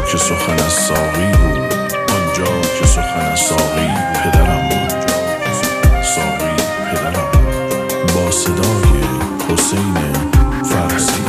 که سخن از ساقی بود، آنجا که سخن از ساقی پدرم بود. ساقی پدرم با صدای حسین فرهدی.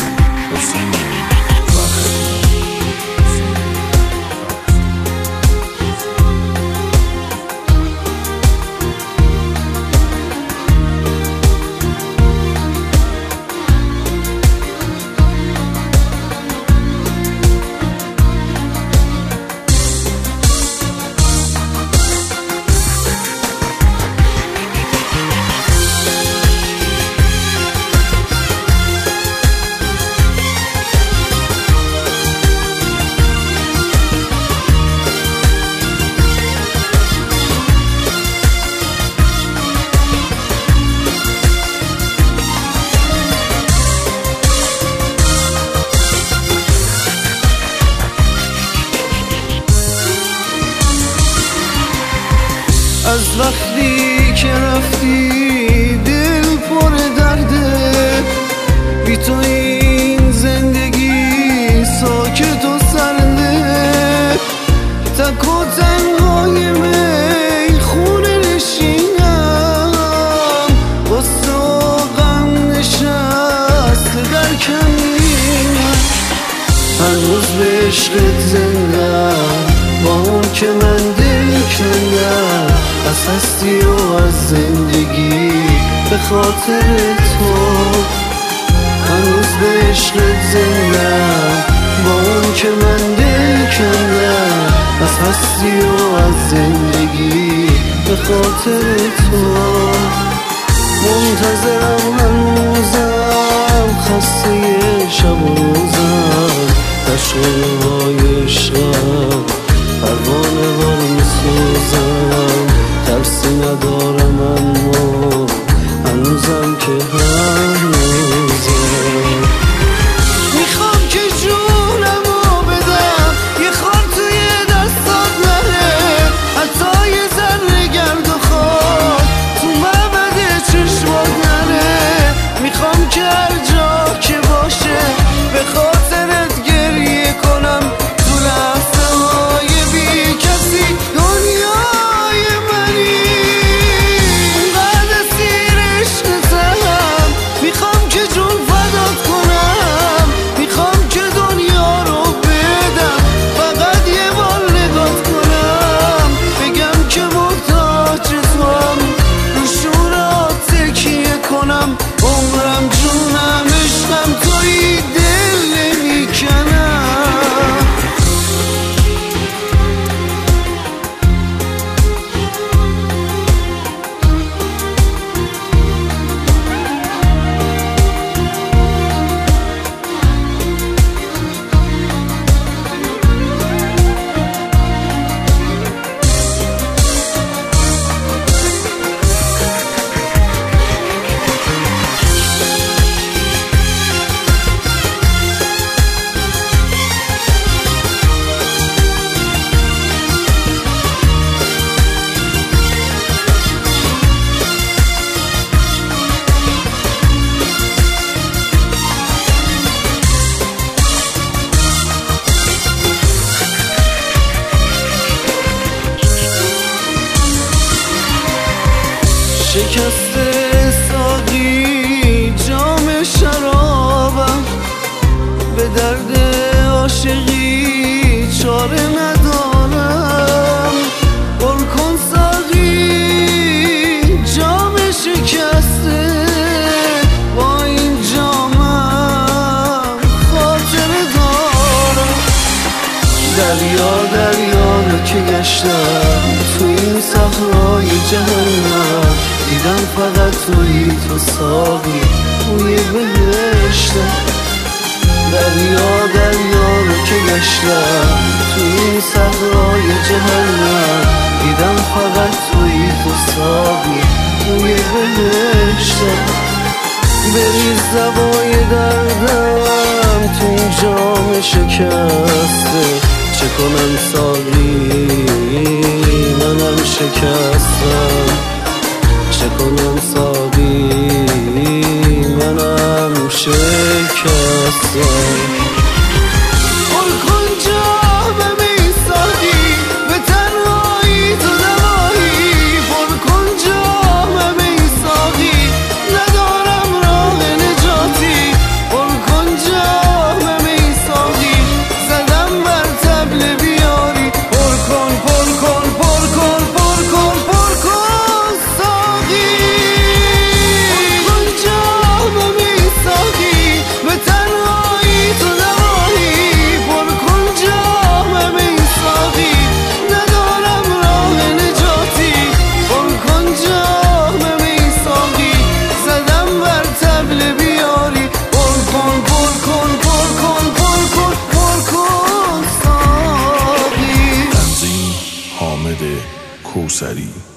از وقتی که رفتی دل پر درده، بی تو این زندگی ساکت و سرده. تک و تنهای می خونه نشینم، غصه و غم نشسته در کمینم. هنوز به عشقت زندم، با اون که من دل کندم از هستی و از زندگی به خاطر تو. هنوز به عشقت زندم، با اون که من دل کندم از هستی و از زندگی به خاطر تو. منتظرم هنوزم، خسته شب و روزم، تشعرهای عشقم پروانه وار میسوزم. ترسی ندارم اما هنوزم که هنوزم میخوام که جونمو بدم، یه خار توی دستات نره، حتی یه ذره گرد و خاک تو معبد چشمات نره. میخوام که هر جا که باشه به خاطرت گریه کنم، تو لحظه های بی کسی دنیای منی. بعد اسیر عشقتم، میخوام که جون فدات کنم، میخوام که دنیا رو بدم، فقط یه بار نگات کنم، بگم که محتاج توام، رو شورات تکیه کنم. عمرم جونم عشقم توی دل نمیکنم. شکسته ساقی جام شرابم، به درد عاشقی چاره ندارم. پر کن ساقی جام شکسته، با این جامم خاطره دارم. دریا دریا رو که گشتم تو این صحرای جهنم، دیدم فقط توی تو ساقی توی بهشتم. دریا دریا رو که گشتم تو این صحرای جهنم، دیدم فقط توی تو ساقی توی بهشتم. بریز دوای دردم تو این جام شکسته، چه کنم ساقی منم شکستم، چه کنم ساقی منم شکستم. پر کن جام کوثری.